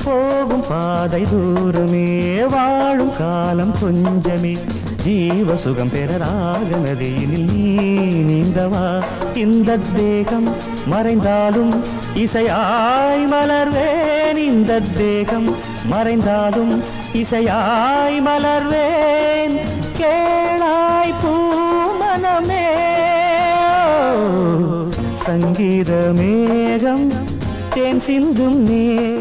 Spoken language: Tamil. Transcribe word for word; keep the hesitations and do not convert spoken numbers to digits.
போகும் பாதை தூரமே வாழும் காலம் கொஞ்சமே ஜீவ சுகம் பெற ராக நதியினில் நீ நீந்தவா இந்த தேகம் மறைந்தாலும் இசையாய் மலர்வேன் இந்த தேகம் மறைந்தாலும் இசையாய் மலர்வேன் கேளாய் பூமனமே சங்கீத மேகம் தேன் சிந்தும் நீ